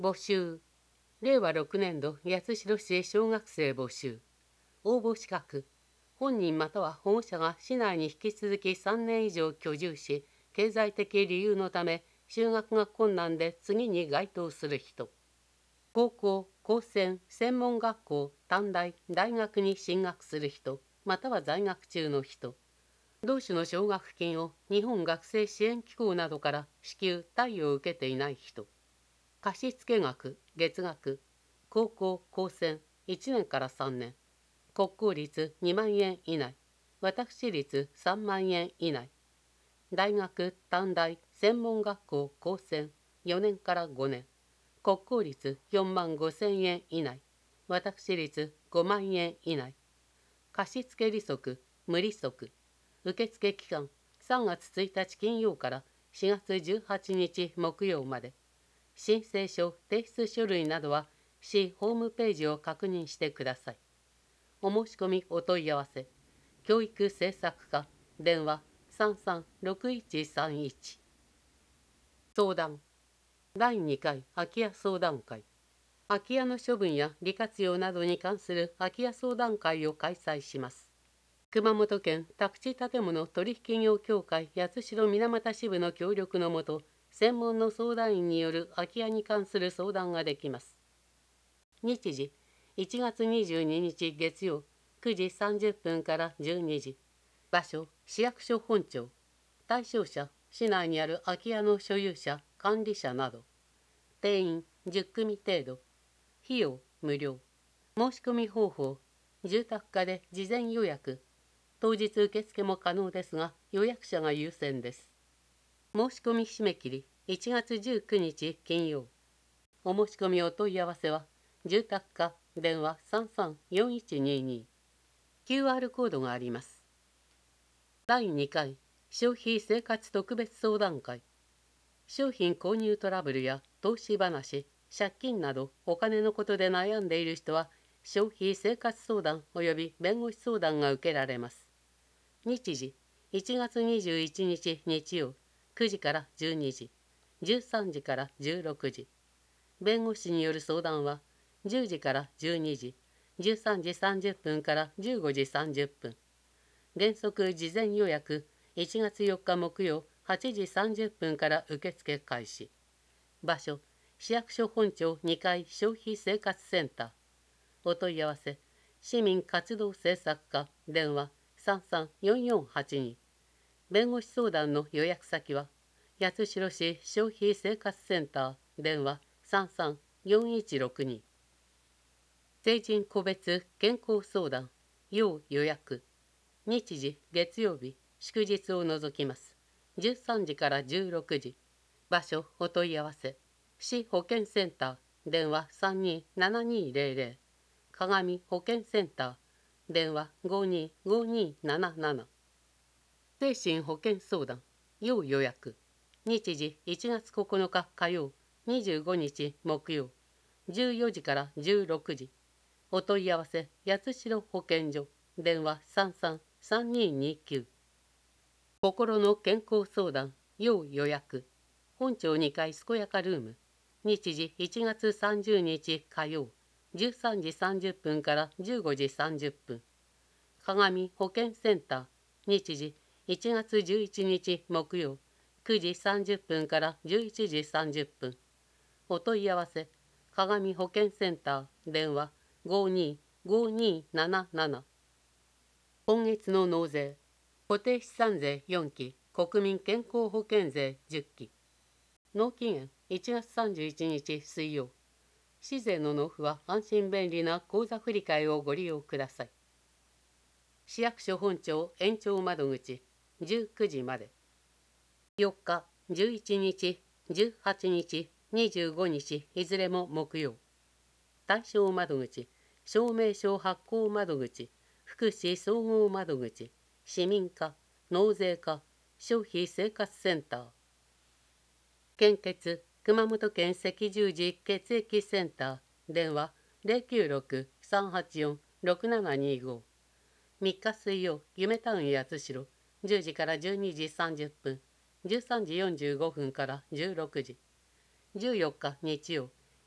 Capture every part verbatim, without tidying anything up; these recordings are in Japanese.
募集。れいわろくねんど八代市小学生募集。応募資格。本人または保護者が市内に引き続きさんねん以上居住し、経済的理由のため就学が困難で次に該当する人。高校、高専、専門学校、短大、大学に進学する人、または在学中の人。同種の奨学金を日本学生支援機構などから支給・貸与を受けていない人。貸付額、月額。高校、高専、いちねんからさんねん。国公立にまんえん以内。私立さんまんえん以内。大学、短大、専門学校、高専、よねんからごねん。国公立よんまんごせんえん以内。私立ごまんえん以内。貸付利息、無利息。受付期間さんがつついたち金曜からしがつじゅうはちにち木曜まで。申請書、提出書類などは市ホームページを確認してください。お申し込みお問い合わせ。教育政策課、電話さんさんろくいちさんいち。相談。だいにかい空き家相談会。空き家の処分や利活用などに関する空き家相談会を開催します。熊本県宅地建物取引業協会八代水俣支部の協力のもと、専門の相談員による空き家に関する相談ができます。日時、いちがつにじゅうににち月曜、くじさんじゅっぷんからじゅうにじ。場所、市役所本庁。対象者、市内にある空き家の所有者、管理者など。定員じゅっくみ程度。費用無料。申し込み方法、住宅課で事前予約。当日受付も可能ですが、予約者が優先です。申し込み締め切りいちがつじゅうくにち金曜。お申し込みお問い合わせは、住宅課電話さんさんよんいちにに。キューアール コードがあります。だいにかい消費生活特別相談会。商品購入トラブルや投資話、借金などお金のことで悩んでいる人は、消費生活相談及び弁護士相談が受けられます。日時、いちがつにじゅういちにち日曜、くじからじゅうにじ、じゅうさんじからじゅうろくじ。弁護士による相談は、じゅうじからじゅうにじ、じゅうさんじさんじゅっぷんからじゅうごじさんじゅっぷん。原則事前予約、いちがつよっか木曜はちじさんじゅっぷんから受付開始。場所、市役所本庁にかい消費生活センター。お問い合わせ、市民活動政策課電話さんさんよんよんはちに。弁護士相談の予約先は、八代市消費生活センター電話さんさんよんいちろくに。成人個別健康相談要予約。日時月曜日、祝日を除きます。じゅうさんじからじゅうろくじ。場所お問い合わせ。市保健センター電話さんにーななにーぜろぜろ。鏡保健センター電話ごにーごにーなななな。精神保健相談要予約。日時いちがつここのか火曜、にじゅうごにち木曜、じゅうよじからじゅうろくじ。お問い合わせ八代保健所電話さんさんさんにーにきゅう。心の健康相談要予約。本庁にかい健やかルーム。日時いちがつさんじゅうにち火曜、じゅうさんじさんじゅっぷんからじゅうごじさんじゅっぷん。鏡保健センター。日時いちがつじゅういちにち木曜、くじさんじゅっぷんからじゅういちじさんじゅっぷん。お問い合わせ、鏡保健センター電話ごにーごにーなななな。今月の納税、固定資産税よんき、国民健康保険税じゅっき。納期限いちがつさんじゅういちにち水曜。市税の納付は安心便利な口座振替をご利用ください。市役所本庁延長窓口じゅうくじまで。よっか、じゅういちにち、じゅうはちにち、にじゅうごにちいずれも木曜。対象窓口、証明書発行窓口、福祉総合窓口、市民課、納税課、消費生活センター。献血、熊本県赤十字血液センター、電話ゼロきゅうろく さんはちよん ろくななにご。みっか水曜、夢タウン八代、じゅうじからじゅうにじさんじゅっぷん、じゅうさんじよんじゅうごふんからじゅうろくじ。じゅうよっか日曜、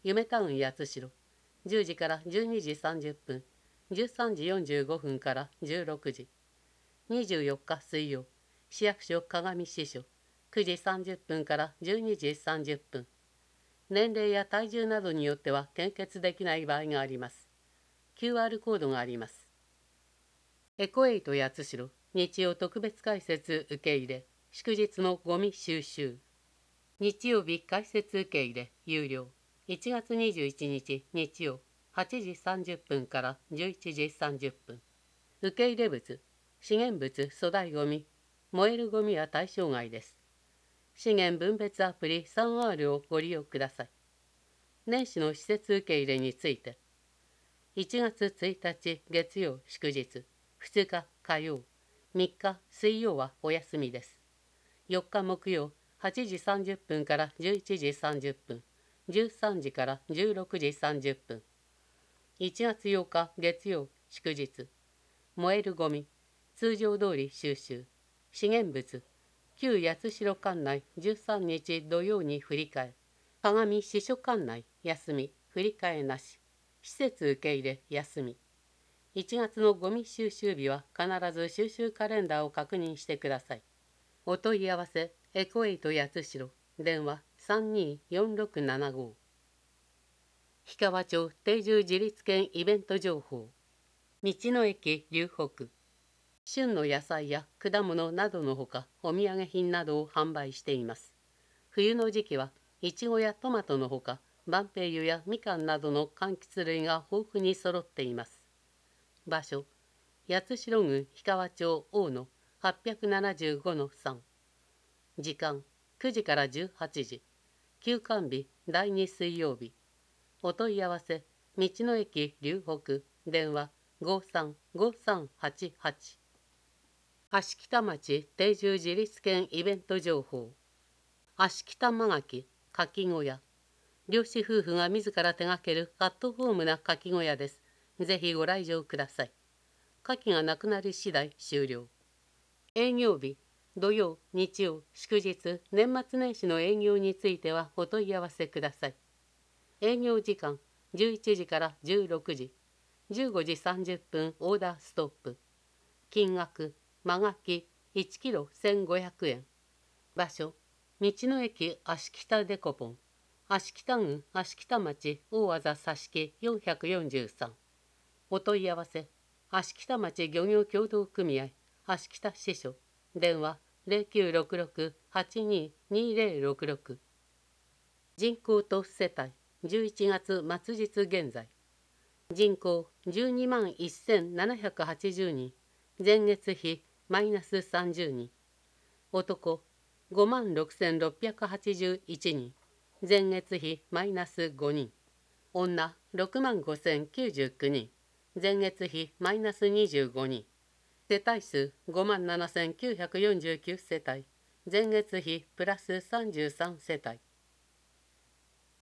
夢タウン八代、じゅうじからじゅうにじさんじゅっぷん、じゅうさんじよんじゅうごふんからじゅうろくじ。にじゅうよっか水曜、市役所鏡支所、くじさんじゅっぷんからじゅうにじさんじゅっぷん。年齢や体重などによっては献血できない場合があります。キューアール コードがあります。エコエイト八代、日曜特別解説受け入れ、祝日のゴミ収集。日曜日解説受け入れ、有料。いちがつにじゅういちにち日曜、はちじさんじゅっぷんからじゅういちじさんじゅっぷん。受け入れ物、資源物粗大ゴミ、燃えるゴミは対象外です。資源分別アプリ スリーアール をご利用ください。年始の施設受け入れについて、いちがつついたち月曜祝日、ふつか火曜、みっか水曜はお休みです。よっか木曜、はちじさんじゅっぷんからじゅういちじさんじゅっぷん、じゅうさんじからじゅうろくじさんじゅっぷん。いちがつようか月曜祝日、燃えるゴミ、通常通り収集、資源物、旧八代管内じゅうさんにち土曜に振り替え、鏡支所管内休み、振り替えなし、施設受け入れ休み。いちがつのゴミ収集日は必ず収集カレンダーを確認してください。お問い合わせ、エコエイト八代、電話さんにーよんろくななご。氷川町定住自立県イベント情報。道の駅龍北。旬の野菜や果物などのほか、お土産品などを販売しています。冬の時期はいちごやトマトのほか、晩白柚やみかんなどの柑橘類が豊富に揃っています。場所、八代郡氷川町大野 はっぴゃくななじゅうごのさん。時間、くじからじゅうはちじ。休館日、だいに水曜日。お問い合わせ、道の駅龍北、電話ごさんごさんはちはち。芦北町定住自立県イベント情報。芦北間垣かき小屋。漁師夫婦が自ら手掛けるアットホームなかき小屋です。ぜひご来場ください。牡蠣がなくなり次第終了。営業日、土曜、日曜、祝日、年末年始の営業についてはお問い合わせください。営業時間、じゅういちじからじゅうろくじ。じゅうごじさんじゅっぷんオーダーストップ。金額、間垣いちキロせんごひゃくえん。場所、道の駅芦北デコポン。芦北郡芦北町大字佐敷よんひゃくよんじゅうさん。お問い合わせ、芦北町漁業協同組合芦北支所、電話ゼロきゅうろくろく はちにーにーゼロろくろく。人口都府世帯、じゅういちがつ末日現在。人口じゅうにまんせんななひゃくはちじゅうにん、前月比マイナスさんじゅうにん。男ごまんろくせんろっぴゃくはちじゅういちにん、前月比マイナスごにん。女ろくまんごせんきゅうじゅうきゅうにん、前月比マイナスにじゅうごにん。世帯数ごまんななせんきゅうひゃくよんじゅうきゅう世帯、前月比プラスさんじゅうさん世帯。